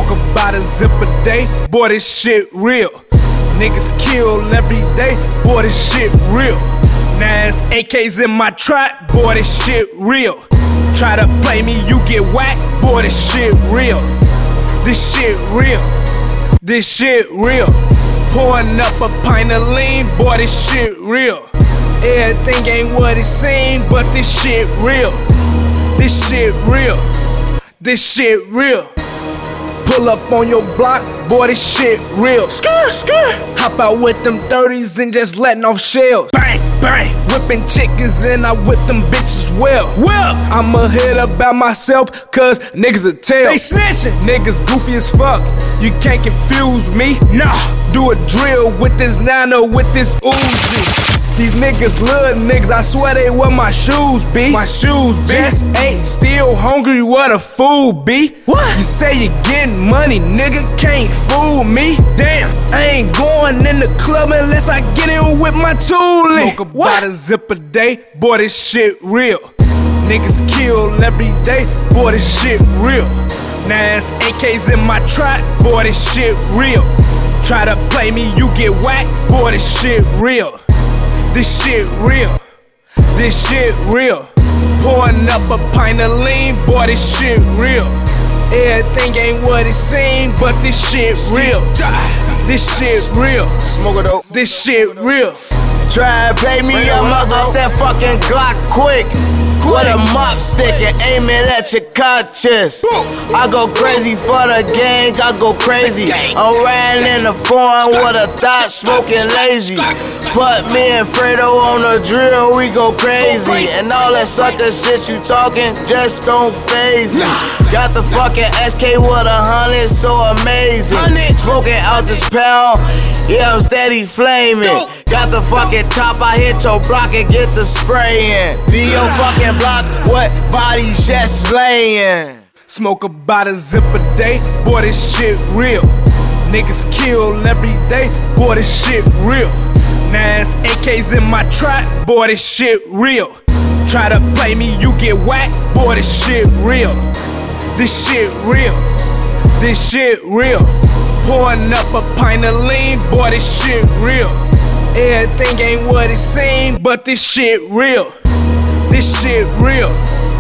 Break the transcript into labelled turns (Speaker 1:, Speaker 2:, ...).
Speaker 1: Smoke about a zip a day, boy, this shit real. Niggas kill every day, boy, this shit real. Now it's AKs in my trap, boy, this shit real. Try to play me, you get whacked, boy, this shit real. This shit real. This shit real. Pouring up a pint of lean, boy, this shit real. Everything ain't what it seems, but this shit real. This shit real. This shit real. Pull up on your block, boy, this shit real. Skirt, skirt. Hop out with them 30s and just letting off shells. Bang, bang. Whipping chickens and I whip them bitches well. I'ma hit about myself, cause niggas a tell. They snitching. Niggas goofy as fuck. You can't confuse me. Nah. Do a drill with this nano, with this Uzi. These niggas little niggas, I swear they what my shoes be. My shoes be. Just ain't still hungry, what a fool be. What? You say you getting money, nigga, can't fool me. Damn, I ain't going in the club unless I get in with my toolie. Smoke about a zip a day, boy, this shit real. Niggas kill every day, boy, this shit real. Now it's AKs in my trap, boy, this shit real. Try to play me, you get whacked, boy, this shit real. This shit real. This shit real. Pouring up a pint of lean, boy, this shit real. Everything ain't what it seems, but this shit real. This shit real.
Speaker 2: Smoke it up.
Speaker 1: This shit real.
Speaker 2: Try and pay me, I'ma off that fucking Glock quick. With a mop stick and aim it at your conscience. I go crazy for the gang, I go crazy. I'm riding in the foreign with a thought, smoking lazy. Put me and Fredo on the drill, we go crazy. And all that sucker shit you talking just don't faze me. Got the fucking SK with 100, so amazing. Smoking out this pound, yeah, I'm steady flaming. Got the fucking top, I hit your block and get the spray in. Be your fucking block, what bodies just laying.
Speaker 1: Smoke about a zip a day, boy, this shit real. Niggas kill every day, boy, this shit real. Now it's AKs in my trap, boy, this shit real. Try to play me, you get whacked, boy, this shit real. This shit real. This shit real. Pouring up a pint of lean, boy, this shit real. Everything ain't what it seems, but this shit real. This shit real.